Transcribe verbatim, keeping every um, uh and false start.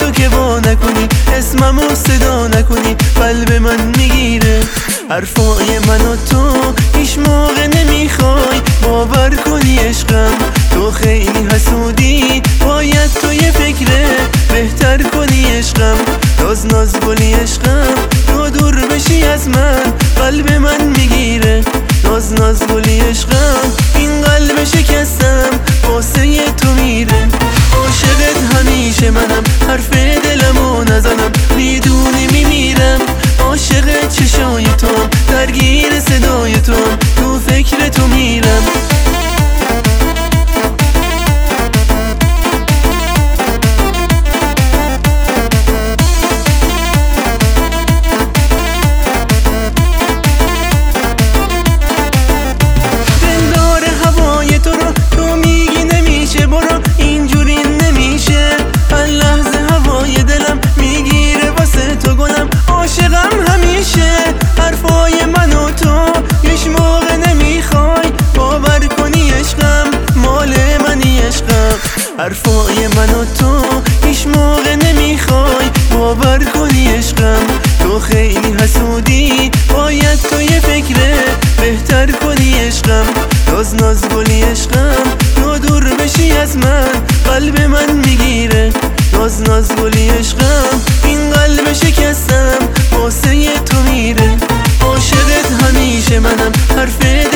تو که وا نکنی، اسممو صدا نکنی، قلب من میگیره. حرفای من و تو هیچ موقع نمیخوای باور کنی عشقم، تو خیلی حسودی، باید تو یه فکره بهتر کنی عشقم. ناز ناز گلی عشقم، تو دور بشی از من قلب من میگیره. ناز ناز گلی عشقم، این قلب شکستم واسه تو میره. عاشقت همیشه منم، حرف دلمو نزنم، میدونی میمیرم. عاشق چشای تو، درگیر صدای تو، تو فکر تو میرم. حرفای من و تو هیچ موقع نمیخوای باور کنی عشقم، تو خیلی حسودی، باید تو یه فکره بهتر کنی عشقم. ناز ناز گلی عشقم، تو دور بشی از من قلب من میگیره. ناز ناز گلی عشقم، این قلب شکستم واسه تو میره. عاشقت همیشه منم، حرف